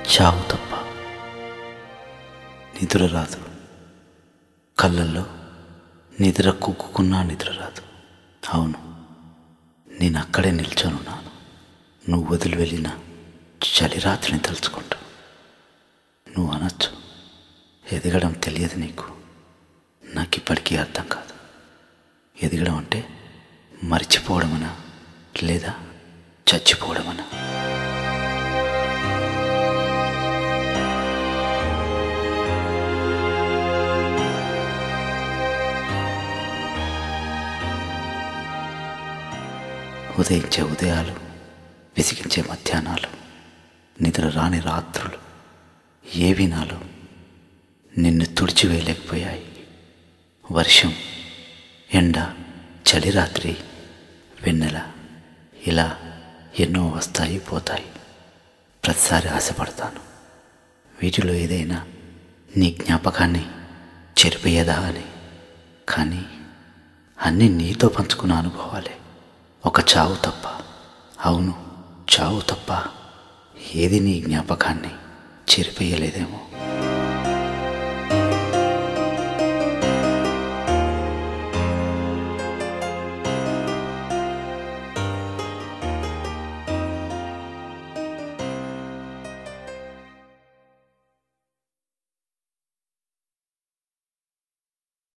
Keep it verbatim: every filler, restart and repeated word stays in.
చావు తప్ప నిద్ర రాదు. కళ్ళల్లో నిద్ర కుక్కుకున్నా నిద్ర రాదు. అవును, నేను అక్కడే నిల్చొనున్నాను. నువ్వు వదిలి వెళ్ళిన చలి రాత్రిని తలుచుకుంటూ. నువ్వు అనొచ్చు, ఎదగడం తెలియదు నీకు. నాకు ఇప్పటికీ అర్థం కాదు. ఎదగడం అంటే మరిచిపోవడమనా లేదా చచ్చిపోవడమనా? ఉదయించే ఉదయాలు, విసిగించే మధ్యాహ్నాలు, నిద్ర రాని రాత్రులు ఏవి నాలో నిన్ను తుడిచివేయలేకపోయాయి. వర్షం, ఎండ, చలి రాత్రి, వెన్నెల, ఇలా ఎన్నో వస్తాయి పోతాయి. ప్రతిసారి ఆశపడతాను వీటిలో ఏదైనా నీ జ్ఞాపకాన్ని చెరిపోయేదా అని. కానీ అన్నీ నీతో పంచుకున్న అనుభవాలే. ఒక చావు తప్ప, అవును చావు తప్ప ఏది నీ జ్ఞాపకాన్ని చెరిపేయలేదేమో.